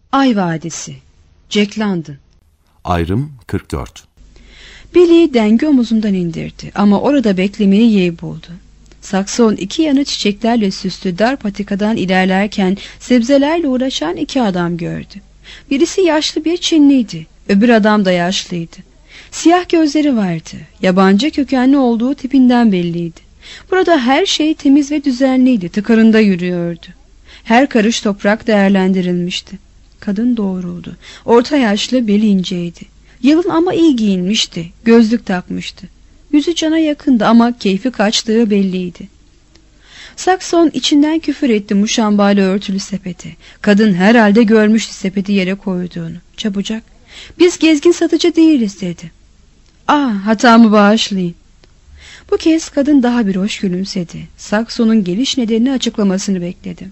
Ay Vadisi, Jack London. Ayrım 44. Billy dengi omuzundan indirdi ama orada beklemeyi yeğ buldu. Sakson iki yanı çiçeklerle süslü dar patikadan ilerlerken sebzelerle uğraşan iki adam gördü. Birisi yaşlı bir Çinliydi, öbür adam da yaşlıydı. Siyah gözleri vardı, yabancı kökenli olduğu tipinden belliydi. Burada her şey temiz ve düzenliydi, tıkırında yürüyordu. Her karış toprak değerlendirilmişti. Kadın doğruldu. Orta yaşlı, beli inceydi. Yalın ama iyi giyinmişti. Gözlük takmıştı. Yüzü cana yakındı ama keyfi kaçtığı belliydi. Sakson içinden küfür etti muşambayla örtülü sepeti. Kadın herhalde görmüştü sepeti yere koyduğunu. Çabucak, "Biz gezgin satıcı değiliz," dedi. Hatamı bağışlayın." Bu kez kadın daha bir hoş gülümsedi. Sakson'un geliş nedenini açıklamasını bekledi.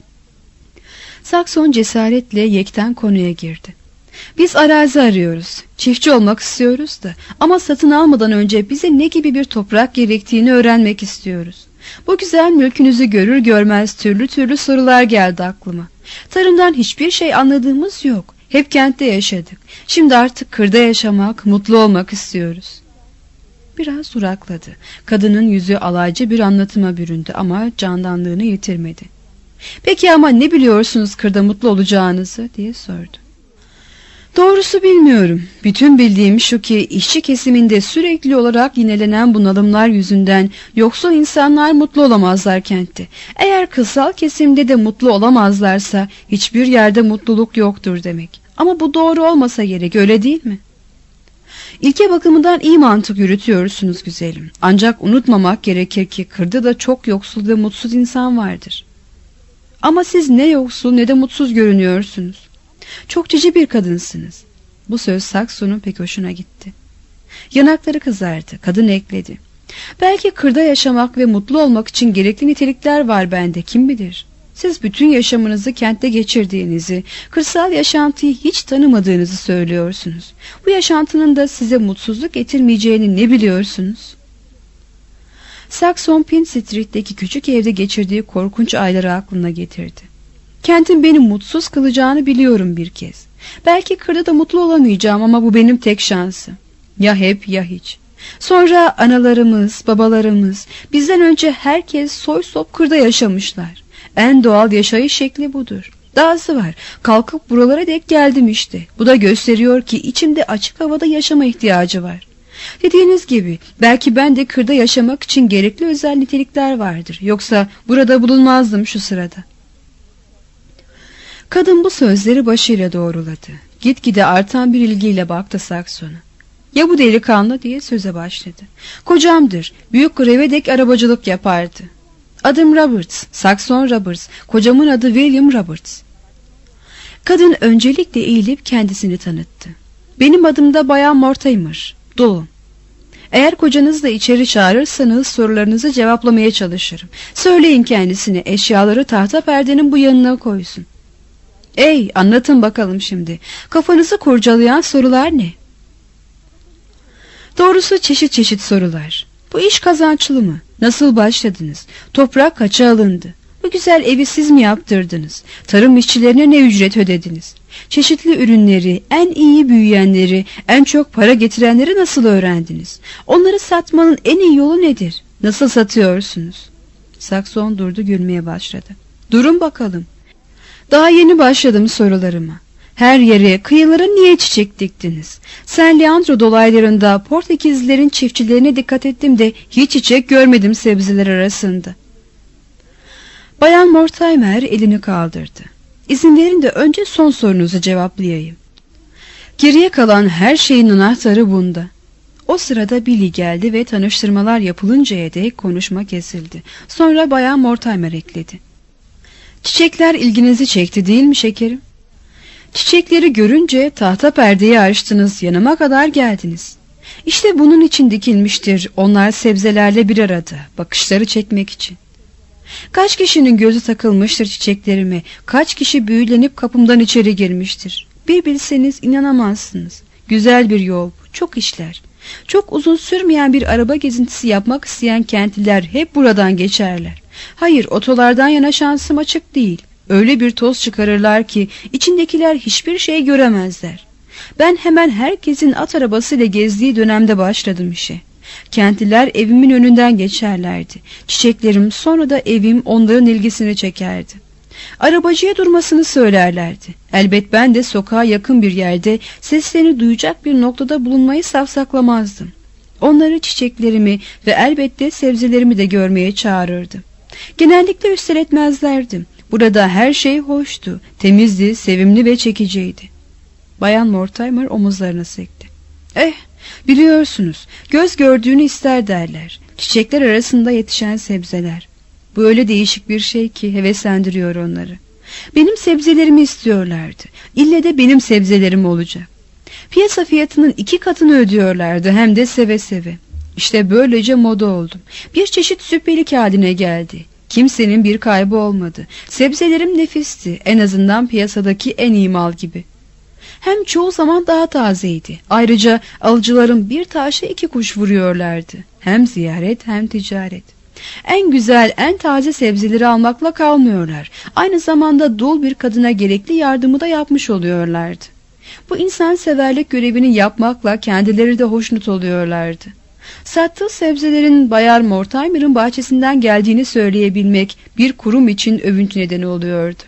Sakson cesaretle yekten konuya girdi. "Biz arazi arıyoruz. Çiftçi olmak istiyoruz da ama satın almadan önce bize ne gibi bir toprak gerektiğini öğrenmek istiyoruz. Bu güzel mülkünüzü görür görmez türlü türlü sorular geldi aklıma. Tarımdan hiçbir şey anladığımız yok. Hep kentte yaşadık. Şimdi artık kırda yaşamak, mutlu olmak istiyoruz." Biraz durakladı. Kadının yüzü alaycı bir anlatıma büründü ama candanlığını yitirmedi. "Peki ama ne biliyorsunuz kırda mutlu olacağınızı?" diye sordu. "Doğrusu bilmiyorum. Bütün bildiğim şu ki işçi kesiminde sürekli olarak yinelenen bunalımlar yüzünden yoksul insanlar mutlu olamazlar kentte. Eğer kırsal kesimde de mutlu olamazlarsa hiçbir yerde mutluluk yoktur demek. Ama bu doğru olmasa gerek, öyle değil mi?" "İlke bakımından iyi mantık yürütüyorsunuz güzelim. Ancak unutmamak gerekir ki kırda da çok yoksul ve mutsuz insan vardır." "Ama siz ne yoksul ne de mutsuz görünüyorsunuz. Çok cici bir kadınsınız." Bu söz Sakson'un pek hoşuna gitti. Yanakları kızardı. Kadın ekledi. "Belki kırda yaşamak ve mutlu olmak için gerekli nitelikler var bende, kim bilir. Siz bütün yaşamınızı kentte geçirdiğinizi, kırsal yaşantıyı hiç tanımadığınızı söylüyorsunuz. Bu yaşantının da size mutsuzluk getirmeyeceğini ne biliyorsunuz?" Sakson Pin Street'teki küçük evde geçirdiği korkunç ayları aklına getirdi. "Kentin beni mutsuz kılacağını biliyorum bir kez. Belki kırda da mutlu olamayacağım ama bu benim tek şansım. Ya hep ya hiç. Sonra analarımız, babalarımız, bizden önce herkes soy sop kırda yaşamışlar. En doğal yaşayış şekli budur. Dahası var, kalkıp buralara dek geldim işte. Bu da gösteriyor ki içimde açık havada yaşama ihtiyacı var. Dediğiniz gibi belki ben de kırda yaşamak için gerekli özel nitelikler vardır. Yoksa burada bulunmazdım şu sırada." Kadın bu sözleri başıyla doğruladı. Gitgide artan bir ilgiyle baktı Sakson'a. "Ya bu delikanlı?" diye söze başladı. "Kocamdır. Büyük greve dek arabacılık yapardı. Adım Roberts, Sakson Roberts. Kocamın adı William Roberts." Kadın öncelikle eğilip kendisini tanıttı. "Benim adım da Bayan Mortimer. Dolun. Eğer kocanızı da içeri çağırırsanız sorularınızı cevaplamaya çalışırım. Söyleyin kendisine eşyaları tahta perdenin bu yanına koysun." Anlatın bakalım şimdi. Kafanızı kurcalayan sorular ne?" "Doğrusu çeşit çeşit sorular. Bu iş kazançlı mı? Nasıl başladınız? Toprak kaça alındı? Bu güzel evi siz mi yaptırdınız? Tarım işçilerine ne ücret ödediniz? Çeşitli ürünleri, en iyi büyüyenleri, en çok para getirenleri nasıl öğrendiniz? Onları satmanın en iyi yolu nedir? Nasıl satıyorsunuz?" Sakson durdu, gülmeye başladı. "Durun bakalım. Daha yeni başladım sorularıma. Her yere, kıyılara niye çiçek diktiniz? San Leandro dolaylarında Portekizlilerin çiftçilerine dikkat ettim de hiç çiçek görmedim sebzeler arasında." Bayan Mortimer elini kaldırdı. "İzin verin de önce son sorunuzu cevaplayayım. Geriye kalan her şeyin anahtarı bunda." O sırada Billy geldi ve tanıştırmalar yapılıncaya dek konuşma kesildi. Sonra Bayan Mortimer ekledi. "Çiçekler ilginizi çekti değil mi şekerim? Çiçekleri görünce tahta perdeyi açtınız, yanıma kadar geldiniz. İşte bunun için dikilmiştir onlar sebzelerle bir arada, bakışları çekmek için. Kaç kişinin gözü takılmıştır çiçeklerime, kaç kişi büyülenip kapımdan içeri girmiştir. Bir bilseniz inanamazsınız. Güzel bir yol bu, çok işler. Çok uzun sürmeyen bir araba gezintisi yapmak isteyen kentliler hep buradan geçerler. Hayır, otolardan yana şansım açık değil. Öyle bir toz çıkarırlar ki içindekiler hiçbir şey göremezler. Ben hemen herkesin at arabasıyla gezdiği dönemde başladım işe. Kentliler evimin önünden geçerlerdi. Çiçeklerim, sonra da evim onların ilgisini çekerdi. Arabacıya durmasını söylerlerdi. Elbet ben de sokağa yakın bir yerde seslerini duyacak bir noktada bulunmayı savsaklamazdım. Onları, çiçeklerimi ve elbette sebzelerimi de görmeye çağırırdım. Genellikle üsteletmezlerdi. Burada her şey hoştu, temizdi, sevimli ve çekiciydi. Bayan Mortimer omuzlarına sekti. Biliyorsunuz, göz gördüğünü ister derler. Çiçekler arasında yetişen sebzeler. Bu öyle değişik bir şey ki heveslendiriyor onları. Benim sebzelerimi istiyorlardı. İlle de benim sebzelerim olacak. Piyasa fiyatının 2 katını ödüyorlardı, hem de seve seve. İşte böylece moda oldum. Bir çeşit süpelik haline geldi. Kimsenin bir kaybı olmadı. Sebzelerim nefisti, en azından piyasadaki en iyi mal gibi. Hem çoğu zaman daha tazeydi. Ayrıca alıcılarım bir taşa 2 kuş vuruyorlardı. Hem ziyaret hem ticaret. En güzel, en taze sebzeleri almakla kalmıyorlar. Aynı zamanda dul bir kadına gerekli yardımı da yapmış oluyorlardı. Bu insanseverlik görevini yapmakla kendileri de hoşnut oluyorlardı. Sattığı sebzelerin Bayan Mortimer'ın bahçesinden geldiğini söyleyebilmek bir kurum için övüntü nedeni oluyordu.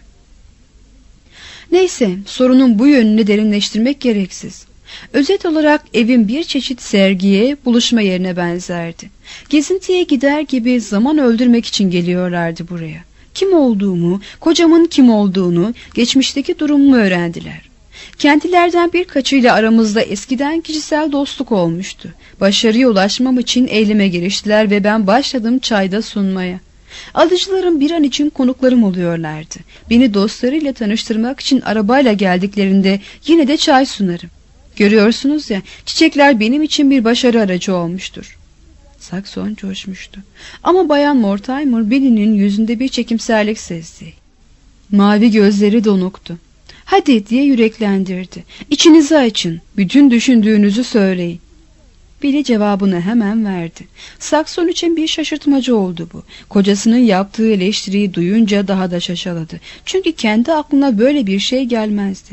Neyse, sorunun bu yönünü derinleştirmek gereksiz. Özet olarak evim bir çeşit sergiye, buluşma yerine benzerdi. Gezintiye gider gibi zaman öldürmek için geliyorlardı buraya. Kim olduğumu, kocamın kim olduğunu, geçmişteki durumumu öğrendiler. Kentlilerden birkaçıyla aramızda eskiden kişisel dostluk olmuştu. Başarıya ulaşmam için eyleme giriştiler ve ben başladım çayda sunmaya. Alıcılarım bir an için konuklarım oluyorlardı. Beni dostlarıyla tanıştırmak için arabayla geldiklerinde yine de çay sunarım. Görüyorsunuz ya, çiçekler benim için bir başarı aracı olmuştur. Sakson coşmuştu. Ama Bayan Mortimer Billy'nin yüzünde bir çekimserlik sezdi. Mavi gözleri donuktu. Hadi diye yüreklendirdi. İçinizi açın, bütün düşündüğünüzü söyleyin. Billy cevabını hemen verdi. Sakson için bir şaşırtmacı oldu bu. Kocasının yaptığı eleştiriyi duyunca daha da şaşaladı. Çünkü kendi aklına böyle bir şey gelmezdi.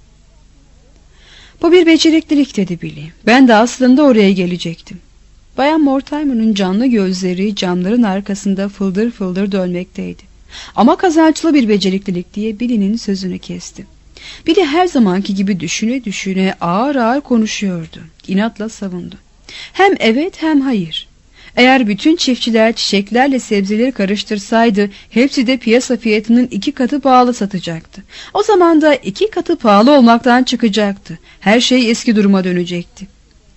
Bu bir beceriklilik dedi Billy. Ben de aslında oraya gelecektim. Bayan Mortimer'ın canlı gözleri camların arkasında fıldır fıldır dönmekteydi. Ama kazançlı bir beceriklilik diye Billy'nin sözünü kesti. Billy her zamanki gibi düşüne düşüne ağır ağır konuşuyordu. İnatla savundu. Hem evet hem hayır. Eğer bütün çiftçiler çiçeklerle sebzeleri karıştırsaydı hepsi de piyasa fiyatının 2 katı pahalı satacaktı. O zaman da 2 katı pahalı olmaktan çıkacaktı. Her şey eski duruma dönecekti.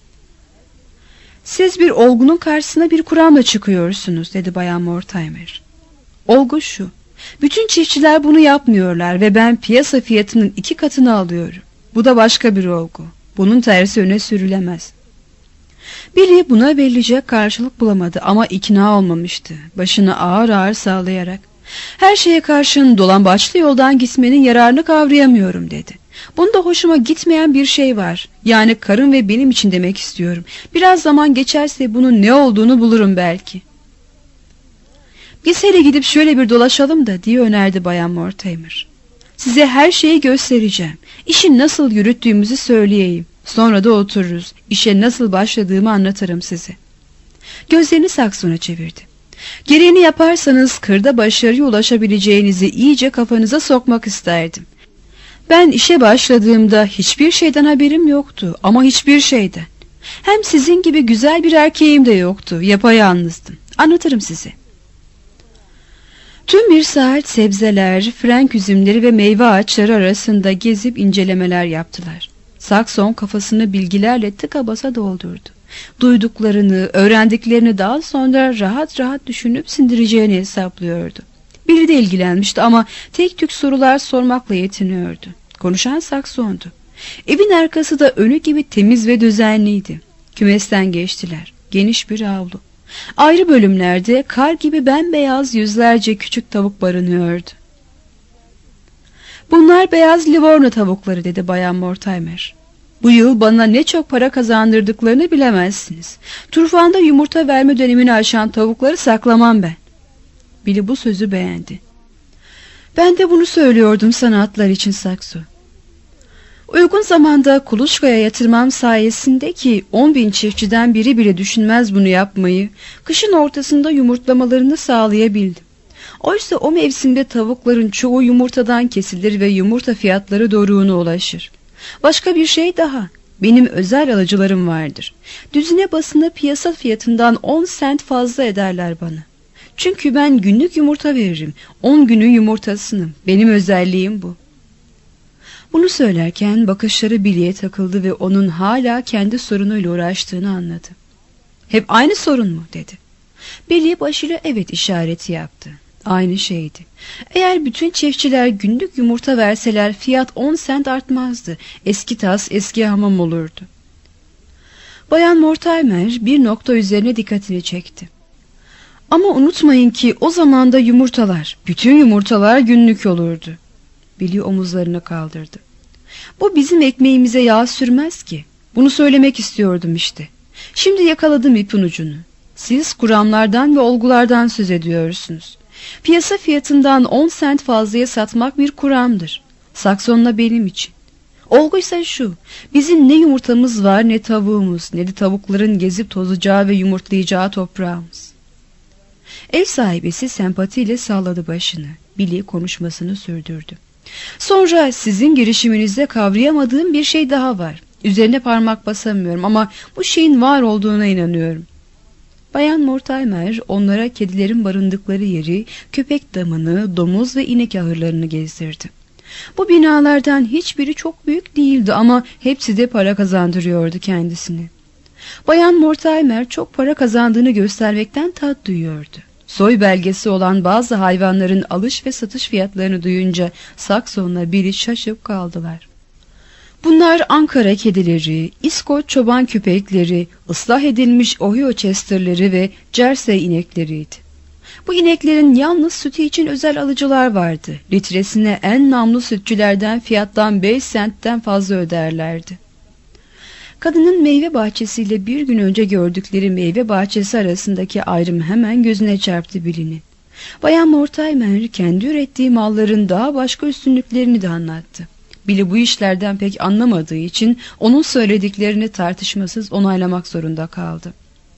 Siz bir olgunun karşısına bir kuramla çıkıyorsunuz dedi Bayan Mortimer. Olgu şu. Bütün çiftçiler bunu yapmıyorlar ve ben piyasa fiyatının 2 katını alıyorum. Bu da başka bir olgu. Bunun tersi öne sürülemez. Billy buna verilecek karşılık bulamadı ama ikna olmamıştı. Başını ağır ağır sallayarak. Her şeye karşın dolambaçlı yoldan gitmenin yararını kavrayamıyorum dedi. Bunda hoşuma gitmeyen bir şey var. Yani karım ve benim için demek istiyorum. Biraz zaman geçerse bunun ne olduğunu bulurum belki. Biz hele gidip şöyle bir dolaşalım da diye önerdi Bayan Mortimer. Size her şeyi göstereceğim. İşi nasıl yürüttüğümüzü söyleyeyim. Sonra da otururuz. İşe nasıl başladığımı anlatırım size. Gözlerini Sakson'a çevirdi. Gereğini yaparsanız kırda başarıya ulaşabileceğinizi iyice kafanıza sokmak isterdim. Ben işe başladığımda hiçbir şeyden haberim yoktu ama hiçbir şeyden. Hem sizin gibi güzel bir erkeğim de yoktu. Yapayalnızdım. Anlatırım size. Tüm bir saat sebzeler, frenk üzümleri ve meyve ağaçları arasında gezip incelemeler yaptılar. Sakson kafasını bilgilerle tıka basa doldurdu. Duyduklarını, öğrendiklerini daha sonra rahat rahat düşünüp sindireceğini hesaplıyordu. Biri de ilgilenmişti ama tek tük sorular sormakla yetiniyordu. Konuşan Sakson'du. Evin arkası da önü gibi temiz ve düzenliydi. Kümesten geçtiler. Geniş bir avlu. Ayrı bölümlerde kar gibi bembeyaz yüzlerce küçük tavuk barınıyordu. Bunlar beyaz Livorno tavukları dedi Bayan Mortimer. Bu yıl bana ne çok para kazandırdıklarını bilemezsiniz. Turfanda yumurta verme dönemini aşan tavukları saklamam ben. Billy bu sözü beğendi. Ben de bunu söylüyordum sana atlar için Sakso. Uygun zamanda kuluçkaya yatırmam sayesinde ki 10.000 çiftçiden biri bile düşünmez bunu yapmayı, kışın ortasında yumurtlamalarını sağlayabildim. Oysa o mevsimde tavukların çoğu yumurtadan kesilir ve yumurta fiyatları doruğuna ulaşır. Başka bir şey daha, benim özel alıcılarım vardır. Düzine basını piyasa fiyatından 10 sent fazla ederler bana. Çünkü ben günlük yumurta veririm, 10 günün yumurtasını, benim özelliğim bu. Bunu söylerken bakışları Billy'e takıldı ve onun hala kendi sorunuyla uğraştığını anladı. Hep aynı sorun mu dedi. Billy başıyla evet işareti yaptı. Aynı şeydi. Eğer bütün çiftçiler günlük yumurta verseler fiyat 10 sent artmazdı. Eski tas eski hamam olurdu. Bayan Mortimer bir nokta üzerine dikkatini çekti. Ama unutmayın ki o zaman da yumurtalar, bütün yumurtalar günlük olurdu. Billy omuzlarını kaldırdı. Bu bizim ekmeğimize yağ sürmez ki. Bunu söylemek istiyordum işte. Şimdi yakaladım ipin ucunu. Siz kuramlardan ve olgulardan söz ediyorsunuz. Piyasa fiyatından 10 sent fazlaya satmak bir kuramdır. Sakson'la benim için. Olguysa şu, bizim ne yumurtamız var ne tavuğumuz, ne de tavukların gezip tozacağı ve yumurtlayacağı toprağımız. Ev sahibesi sempatiyle salladı başını. Billy konuşmasını sürdürdü. Sonra sizin girişiminizde kavrayamadığım bir şey daha var. Üzerine parmak basamıyorum ama bu şeyin var olduğuna inanıyorum. Bayan Mortimer onlara kedilerin barındıkları yeri, köpek damını, domuz ve inek ahırlarını gezdirdi. Bu binalardan hiçbiri çok büyük değildi ama hepsi de para kazandırıyordu kendisini. Bayan Mortimer çok para kazandığını göstermekten tat duyuyordu. Soy belgesi olan bazı hayvanların alış ve satış fiyatlarını duyunca Sakson'la Billy şaşıp kaldılar. Bunlar Ankara kedileri, İskoç çoban köpekleri, ıslah edilmiş Ohio Chester'leri ve Jersey inekleriydi. Bu ineklerin yalnız sütü için özel alıcılar vardı. Litresine en namlu sütçülerden fiyattan 5 sentten fazla öderlerdi. Kadının meyve bahçesiyle bir gün önce gördükleri meyve bahçesi arasındaki ayrım hemen gözüne çarptı Billy'nin. Bayan Mortimer kendi ürettiği malların daha başka üstünlüklerini de anlattı. Billy bu işlerden pek anlamadığı için onun söylediklerini tartışmasız onaylamak zorunda kaldı.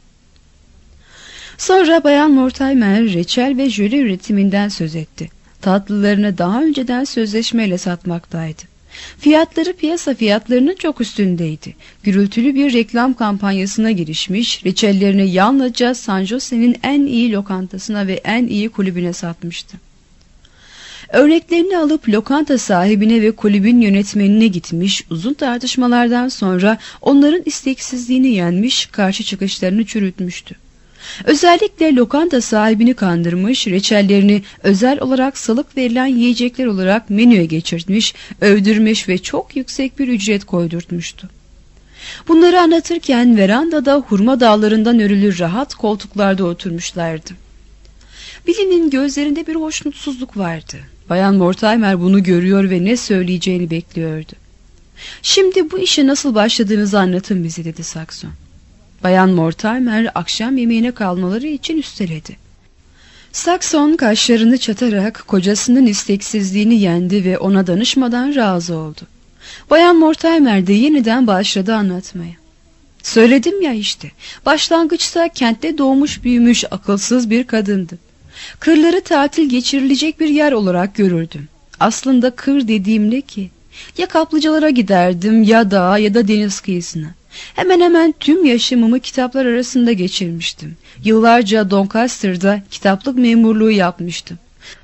Sonra Bayan Mortimer reçel ve jöle üretiminden söz etti. Tatlılarını daha önceden sözleşmeyle satmaktaydı. Fiyatları piyasa fiyatlarının çok üstündeydi. Gürültülü bir reklam kampanyasına girişmiş, reçellerini yalnızca San Jose'nin en iyi lokantasına ve en iyi kulübüne satmıştı. Örneklerini alıp lokanta sahibine ve kulübün yönetmenine gitmiş, uzun tartışmalardan sonra onların isteksizliğini yenmiş, karşı çıkışlarını çürütmüştü. Özellikle lokanta sahibini kandırmış, reçellerini özel olarak salık verilen yiyecekler olarak menüye geçirtmiş, övdürmüş ve çok yüksek bir ücret koydurtmuştu. Bunları anlatırken verandada hurma dallarından örülü rahat koltuklarda oturmuşlardı. Billy'nin gözlerinde bir hoşnutsuzluk vardı. Bayan Mortimer bunu görüyor ve ne söyleyeceğini bekliyordu. "Şimdi bu işe nasıl başladığınızı anlatın bize," dedi Sakson. Bayan Mortimer akşam yemeğine kalmaları için üsteledi. Sakson kaşlarını çatarak kocasının isteksizliğini yendi ve ona danışmadan razı oldu. Bayan Mortimer de yeniden başladı anlatmaya. "Söyledim ya işte, başlangıçta kentte doğmuş büyümüş akılsız bir kadındı. Kırları tatil geçirilecek bir yer olarak görürdüm. Aslında kır dediğim ne ki? Ya kaplıcalara giderdim ya dağa ya da deniz kıyısına. Hemen hemen tüm yaşamımı kitaplar arasında geçirmiştim. Yıllarca Doncaster'da kitaplık memurluğu yapmıştım.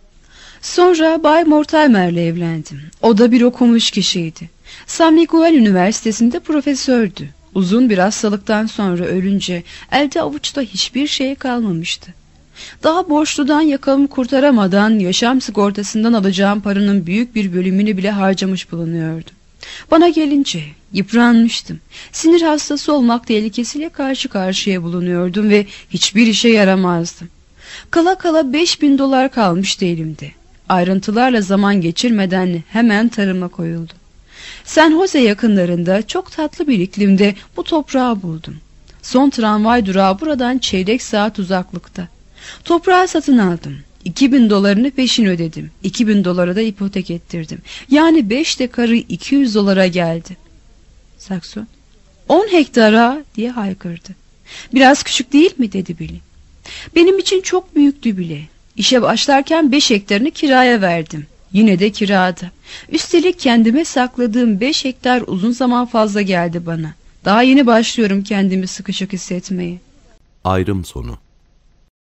Sonra Bay Mortimer'le evlendim. O da bir okumuş kişiydi. San Miguel Üniversitesi'nde profesördü. Uzun bir hastalıktan sonra ölünce elde avuçta hiçbir şey kalmamıştı. Daha borçludan yakamı kurtaramadan yaşam sigortasından alacağım paranın büyük bir bölümünü bile harcamış bulunuyordu. Bana gelince yıpranmıştım. Sinir hastası olmak tehlikesiyle karşı karşıya bulunuyordum ve hiçbir işe yaramazdım. Kala kala $5.000 kalmıştı elimde. Ayrıntılarla zaman geçirmeden hemen tarıma koyuldum. San Jose yakınlarında çok tatlı bir iklimde bu toprağı buldum. Son tramvay durağı buradan çeyrek saat uzaklıkta. Toprağı satın aldım. 2000 dolarını peşin ödedim. 2000 dolara da ipotek ettirdim. Yani 5 dekarı 200 dolara geldi. Sakson, 10 hektara diye haykırdı. Biraz küçük değil mi dedi Billy. Benim için çok büyüktü bile. İşe başlarken 5 hektarını kiraya verdim. Yine de kirada. Üstelik kendime sakladığım 5 hektar uzun zaman fazla geldi bana. Daha yeni başlıyorum kendimi sıkışık hissetmeye. Ayrım sonu.